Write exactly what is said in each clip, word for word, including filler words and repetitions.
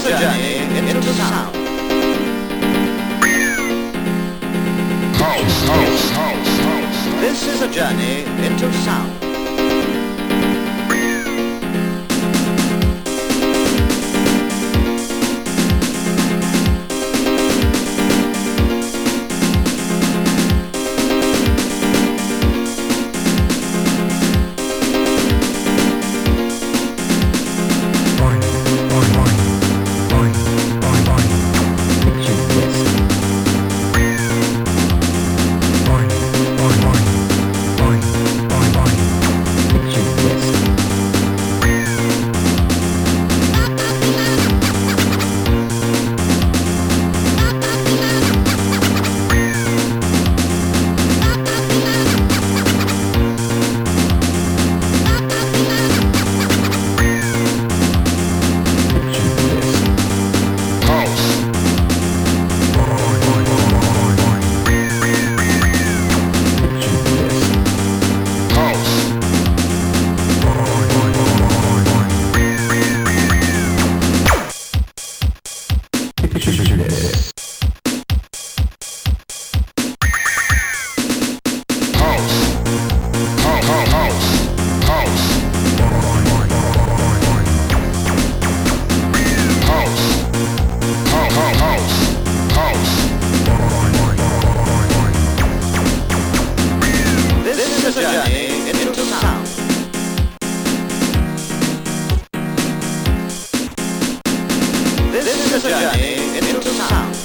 is a journey into sound. House, house, house, house. This is a journey into sound. This is a journey into sound. This is a journey into sound.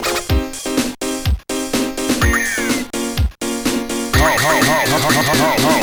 House, house, house, house, house, house.